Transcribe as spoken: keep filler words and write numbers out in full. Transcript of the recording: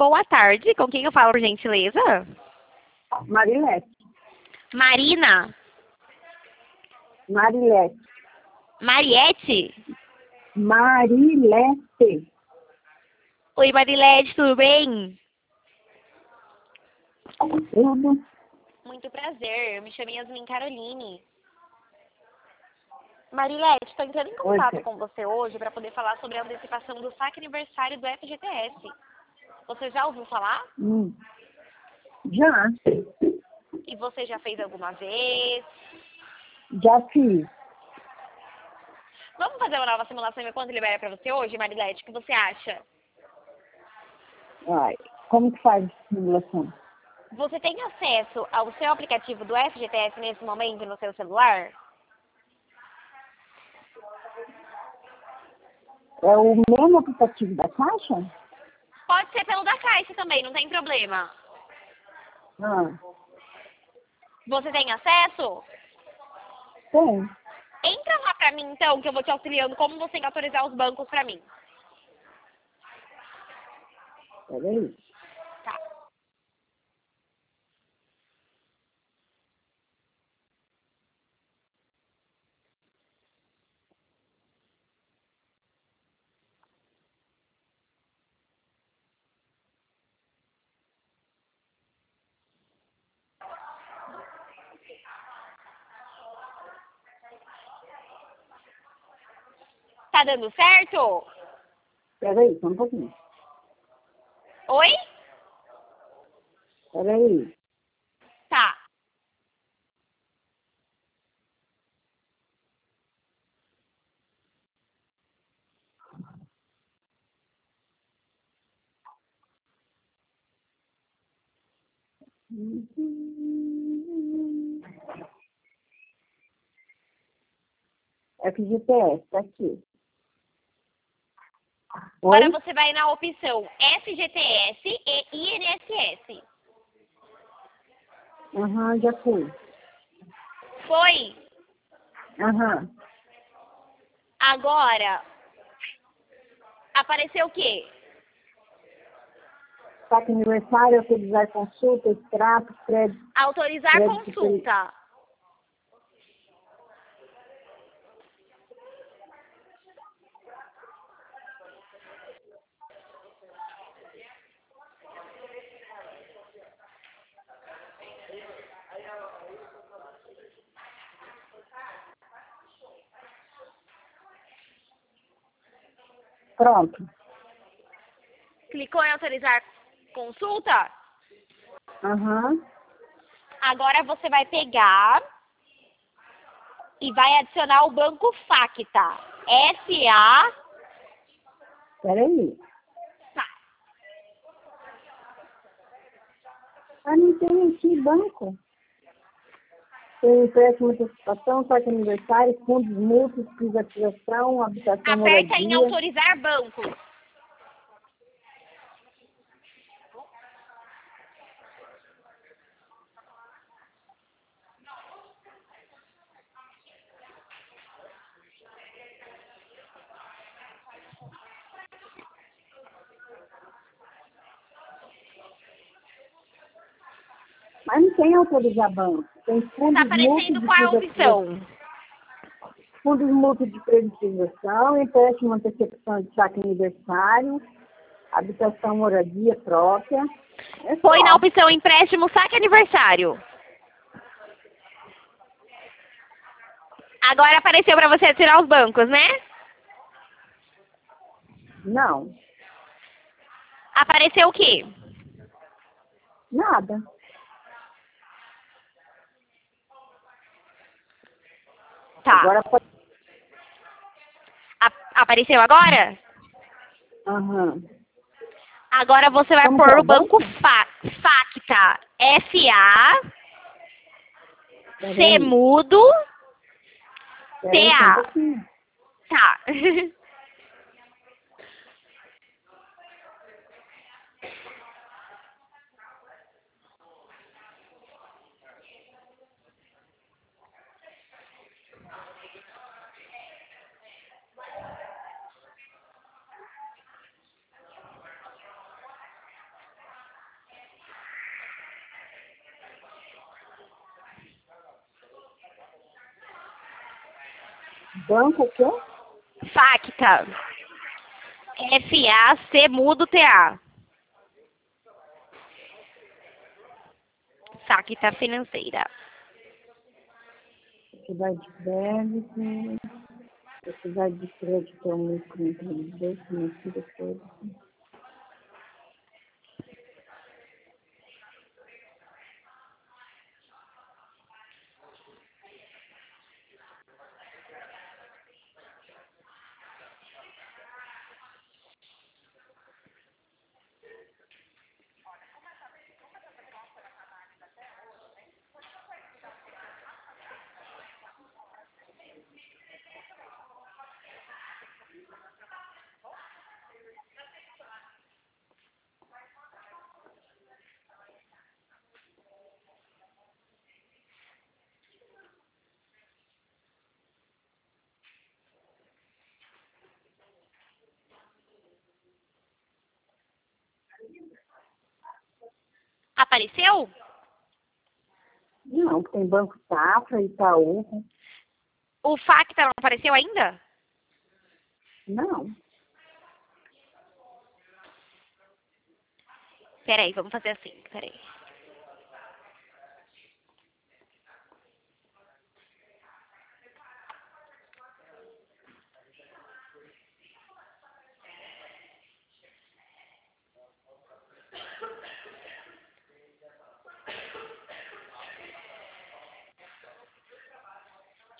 boa tarde. Com quem eu falo, por gentileza? Marilete. Marina? Marilete. Mariette? Marilete. Oi, Marilete, tudo bem? Tudo. Muito prazer. Eu me chamo Yasmin Caroline. Marilete, estou entrando em contato Oi, com você hoje para poder falar sobre a antecipação do saque aniversário do F G T S. Você já ouviu falar? Hum. Já. E você já fez alguma vez? Já fiz. Vamos fazer uma nova simulação e ver quanto libera para você hoje, Marilete? O que você acha? Ai, como que faz a simulação? Você tem acesso ao seu aplicativo do F G T S nesse momento no seu celular? É o mesmo aplicativo da Caixa? Pode ser pelo da Caixa também, não tem problema. Ah, Você tem acesso? tem. Entra lá pra mim então, que eu vou te auxiliando como você tem que autorizar os bancos pra mim. Peraí. Tá. Tá dando certo? Peraí, só um pouquinho. Oi? Peraí. Tá. F G T S, tá aqui. Agora Oi? você vai na opção F G T S e I N S S. Aham, já fui. Foi? Aham. Agora, apareceu o quê? Saque aniversário, autorizar consulta, extrato, crédito, Autorizar crédito. consulta. Pronto. Clicou em autorizar consulta? Aham. Agora você vai pegar e vai adicionar o banco Facta. F A. Peraí. Tá. Ah, não tem aqui banco. Tem empréstimo, antecipação, saque aniversário, fundos mútuos, privatização, habitação, Aperta em moradia. autorizar banco. Mas não tem autorizar banco. Tem Tá fundos mútuos aparecendo de qual é a privatização. opção? Fundos mútuos de privatização, empréstimo, antecipação de saque aniversário, habitação, moradia própria. É só. Foi na opção empréstimo saque aniversário. Agora apareceu para você tirar os bancos, né? Não, Apareceu o quê? nada. Tá. Agora pode. A- apareceu agora? Aham. Agora você vai Como pôr que é o o banco banco? Fa Facta. F A. C Peraí. mudo. T Peraí, só um A. pouquinho. Tá. Banco o quê? Facta. F A C mudo T A. Facta financeira. Sociedade de crédito. Sociedade de crédito é um microempreendedor financeiro todo. Apareceu? Não, tem Banco Safra, Itaú. O Facta não apareceu ainda? Não. Peraí, vamos fazer assim. Peraí.